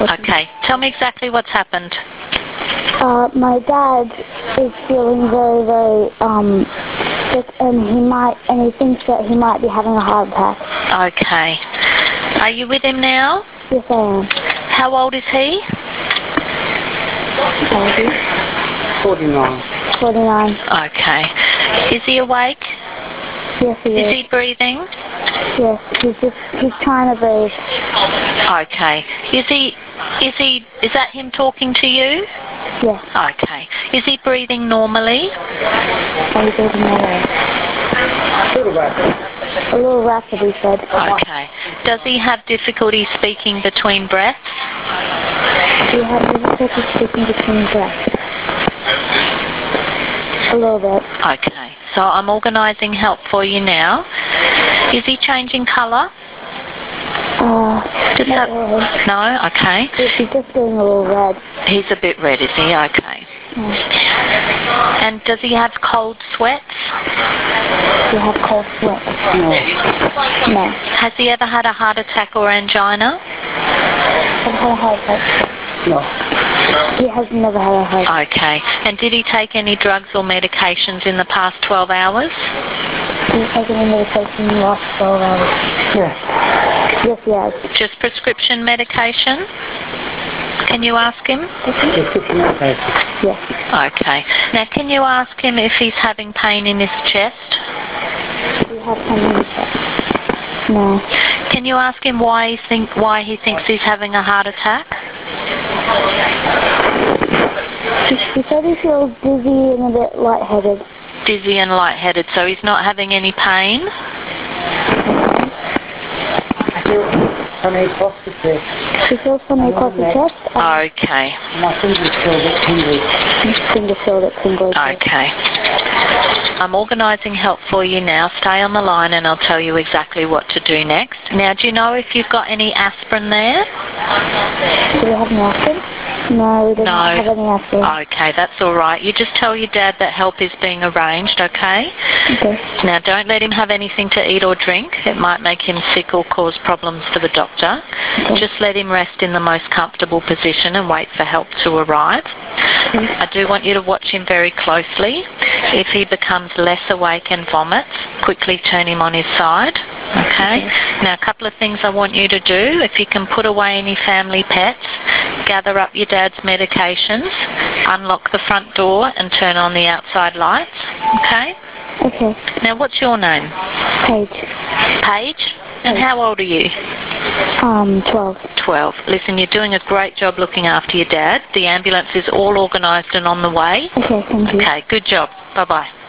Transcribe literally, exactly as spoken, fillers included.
Okay, tell me exactly what's happened. Uh, my dad is feeling very, very um, sick, and he might, and he thinks that he might be having a heart attack. Okay. Are you with him now? Yes, I am. How old is he? forty-nine. forty-nine. Okay. Is he awake? Yes, he is. Is he breathing? Yes, he's just, he's trying to breathe. Okay. Is he, is he, is that him talking to you? Yes. Okay. Is he breathing normally? Are you breathing normally? A little rapid. A little rapid, he said. Okay. Does he have difficulty speaking between breaths? Do you have difficulty speaking between breaths? A little bit. Okay. So I'm organising help for you now. Is he changing colour? Uh, Just not so, really. No? Okay. He's just getting a little red. He's a bit red, is he? Okay. Mm. And does he have cold sweats? Do you have cold sweat? No. No. Has he ever had a heart attack or angina? Have had a heart attack? No. He has never had a heart attack. Okay. And did he take any drugs or medications in the past twelve hours? Did he take any medication in the last twelve hours? Yes. Yes, he has. Just prescription medication? Can you ask him? Prescription medication. Yes. Okay. Now, can you ask him if he's having pain in his chest? Do you have pain in his chest? No. Can you ask him why he think why he thinks he's having a heart attack? He, he said he feels dizzy and a bit lightheaded. Dizzy and lightheaded, so he's not having any pain? I feel something across the chest. He feels something across the chest? Okay. My fingers feel a bit tingly. His fingers feel a bit tingly. Okay. I'm organising help for you now. Stay on the line and I'll tell you exactly what to do next. Now, do you know if you've got any aspirin there? Do we have any aspirin? No, we don't No. have any aspirin. Okay, that's all right. You just tell your dad that help is being arranged, okay? Okay. Now, don't let him have anything to eat or drink. It might make him sick or cause problems for the doctor. Okay. Just let him rest in the most comfortable position and wait for help to arrive. Okay. I do want you to watch him very closely. If he becomes less awake and vomits, quickly turn him on his side. Okay? Okay. Now, a couple of things I want you to do. If you can put away any family pets, gather up your dad's medications, unlock the front door and turn on the outside lights. Okay? Okay. Now, what's your name? Paige. Paige? And Paige. how old are you? Um, twelve. twelve. Listen, you're doing a great job looking after your dad. The ambulance is all organised and on the way. Okay, thank you. Okay, good job. Bye-bye.